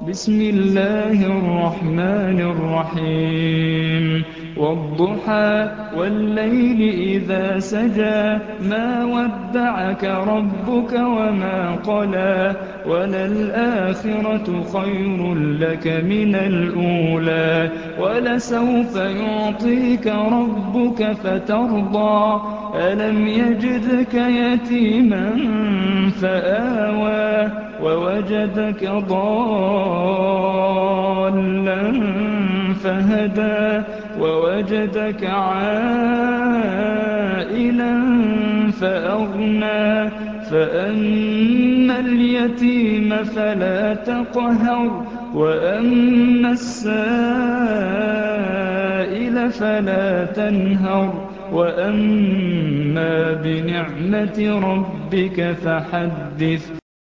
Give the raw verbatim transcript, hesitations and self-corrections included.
بسم الله الرحمن الرحيم والضحى والليل إذا سجى ما ودعك ربك وما قلى وللآخرة خير لك من الأولى ولسوف يعطيك ربك فترضى ألم يجدك يتيما فآوى ووجدك ضالا فهدى ووجدك عائلا فأغنى فأما اليتيم فلا تقهر وأما السائل فلا تنهر وأما بنعمة ربك فحدث